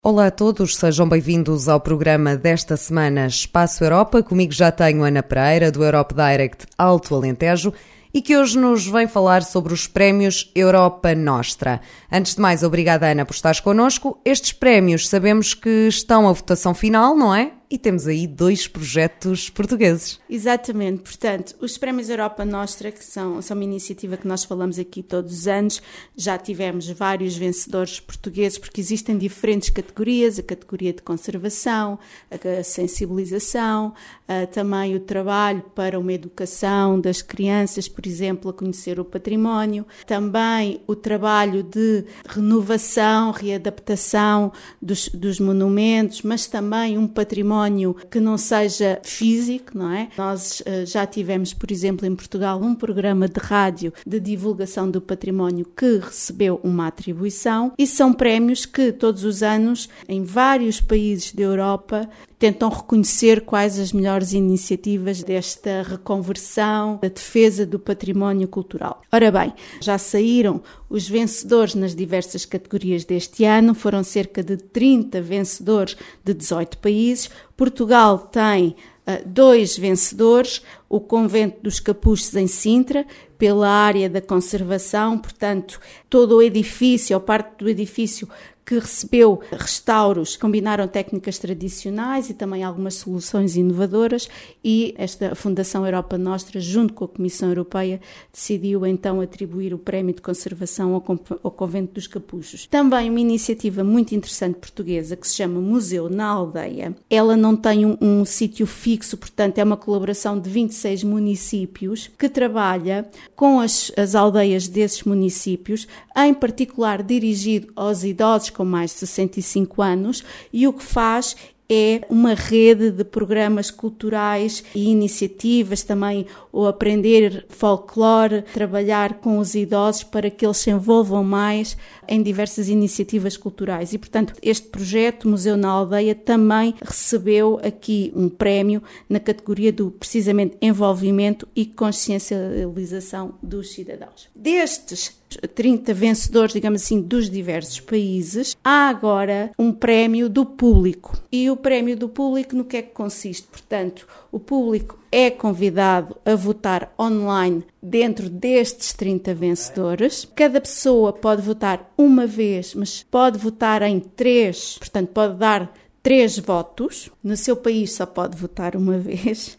Olá a todos, sejam bem-vindos ao programa desta semana Espaço Europa. Comigo já tenho Ana Pereira, do Europe Direct Alto Alentejo, e que hoje nos vem falar sobre os prémios Europa Nostra. Antes de mais, obrigada Ana por estares connosco. Estes prémios sabemos que estão à votação final, não é? E temos aí 2 projetos portugueses. Exatamente, portanto, os Prémios Europa Nostra, que são uma iniciativa que nós falamos aqui todos os anos, já tivemos vários vencedores portugueses, porque existem diferentes categorias, a categoria de conservação, a sensibilização, também o trabalho para uma educação das crianças, por exemplo, a conhecer o património, também o trabalho de renovação, readaptação dos monumentos, mas também um património que não seja físico, não é? Nós já tivemos, por exemplo, em Portugal, um programa de rádio de divulgação do património que recebeu uma atribuição, e são prémios que todos os anos, em vários países da Europa, tentam reconhecer quais as melhores iniciativas desta reconversão, da defesa do património cultural. Ora bem, já saíram os vencedores nas diversas categorias deste ano, foram cerca de 30 vencedores de 18 países. Portugal tem 2 vencedores, o Convento dos Capuchos em Sintra, pela área da conservação, portanto, todo o edifício, ou parte do edifício que recebeu restauros, combinaram técnicas tradicionais e também algumas soluções inovadoras, e esta Fundação Europa Nostra, junto com a Comissão Europeia, decidiu então atribuir o Prémio de Conservação ao Convento dos Capuchos. Também uma iniciativa muito interessante portuguesa que se chama Museu na Aldeia. Ela não tem um sítio fixo, portanto é uma colaboração de 26 municípios que trabalha com as aldeias desses municípios, em particular dirigido aos idosos com mais de 65 anos, e o que faz é uma rede de programas culturais e iniciativas, também o aprender folclore, trabalhar com os idosos para que eles se envolvam mais em diversas iniciativas culturais. E, portanto, este projeto, Museu na Aldeia, também recebeu aqui um prémio na categoria do, precisamente, envolvimento e consciencialização dos cidadãos. Destes 30 vencedores, digamos assim, dos diversos países, há agora um prémio do público. E o prémio do público no que é que consiste? Portanto, o público é convidado a votar online dentro destes 30 vencedores. Cada pessoa pode votar uma vez, mas pode votar em 3, portanto pode dar 3 votos. No seu país só pode votar uma vez.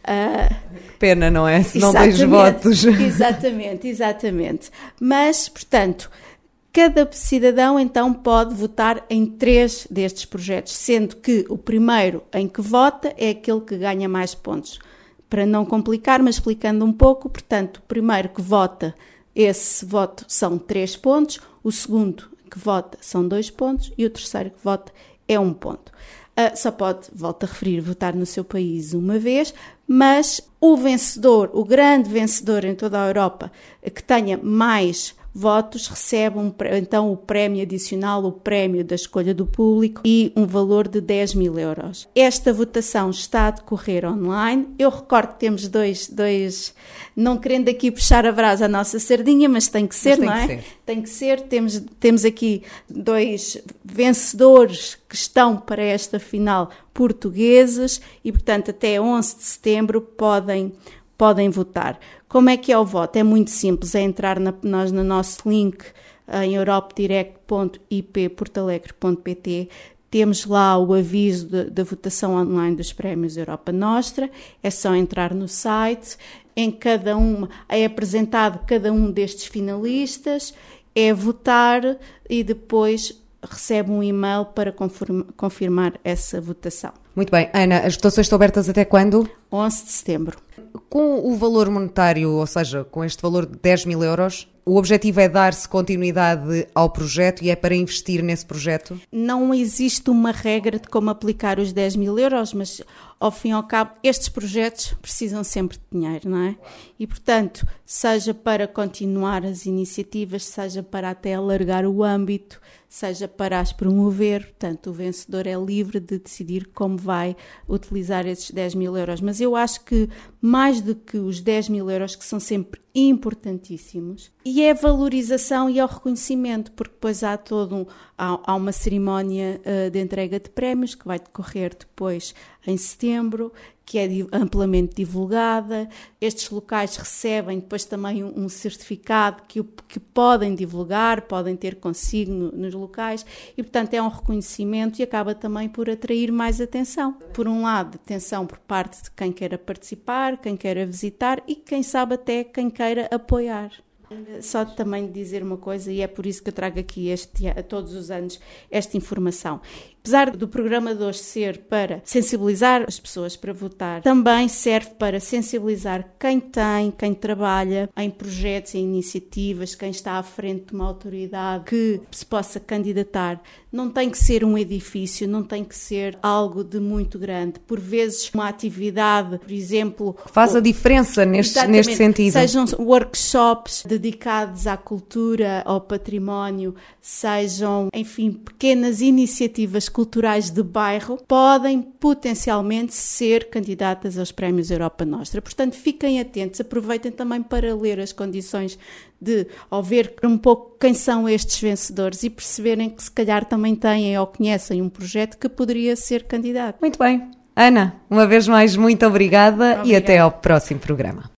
Pena, não é? Se não tens votos. Exatamente. Mas, portanto, cada cidadão então pode votar em 3 destes projetos, sendo que o primeiro em que vota é aquele que ganha mais pontos. Para não complicar, mas explicando um pouco, portanto, o primeiro que vota, esse voto são 3 pontos, o segundo que vota são 2 pontos e o terceiro que vota é 1 ponto. Só pode, volto a referir, votar no seu país uma vez, mas o vencedor, o grande vencedor em toda a Europa, que tenha mais votos, recebe então o prémio adicional, o prémio da escolha do público, e um valor de 10.000 euros. Esta votação está a decorrer online. Eu recordo que temos dois, não querendo aqui puxar a brasa à nossa sardinha, mas tem que ser, não é? Tem que ser. Temos aqui 2 vencedores que estão para esta final portugueses e, portanto, até 11 de setembro podem votar. Como é que é o voto? É muito simples, é entrar no nosso link em europedirect.ip.portalegre.pt. Temos lá o aviso da votação online dos Prémios Europa Nostra, é só entrar no site, é apresentado cada um destes finalistas, é votar e depois recebe um e-mail para confirmar essa votação. Muito bem. Ana, as votações estão abertas até quando? 11 de setembro. Com o valor monetário, ou seja, com este valor de 10.000 euros, o objetivo é dar-se continuidade ao projeto e é para investir nesse projeto? Não existe uma regra de como aplicar os 10.000 euros, mas ao fim e ao cabo estes projetos precisam sempre de dinheiro, não é? E portanto, seja para continuar as iniciativas, seja para até alargar o âmbito, seja para as promover, portanto o vencedor é livre de decidir como vai utilizar esses 10.000 euros. Mas eu acho que mais do que os 10.000 euros, que são sempre importantíssimos, e é a valorização e é o reconhecimento, porque depois há uma cerimónia de entrega de prémios que vai decorrer depois em setembro, que é amplamente divulgada. Estes locais recebem depois também um certificado que podem divulgar, podem ter consigo nos locais, e portanto é um reconhecimento e acaba também por atrair mais atenção. Por um lado, atenção por parte de quem queira participar, quem queira visitar e quem sabe até quem queira apoiar. Só também dizer uma coisa, e é por isso que eu trago aqui todos os anos esta informação. Apesar do programa de hoje ser para sensibilizar as pessoas para votar, também serve para sensibilizar quem trabalha em projetos e iniciativas, quem está à frente de uma autoridade que se possa candidatar. Não tem que ser um edifício, não tem que ser algo de muito grande. Por vezes, uma atividade, por exemplo... Faz a diferença neste sentido. Sejam workshops dedicados à cultura, ao património, sejam, enfim, pequenas iniciativas culturais de bairro, podem potencialmente ser candidatas aos Prémios Europa Nostra. Portanto, fiquem atentos, aproveitem também para ler as condições ou ver um pouco quem são estes vencedores e perceberem que se calhar também têm ou conhecem um projeto que poderia ser candidato. Muito bem. Ana, uma vez mais, muito obrigada. E até ao próximo programa.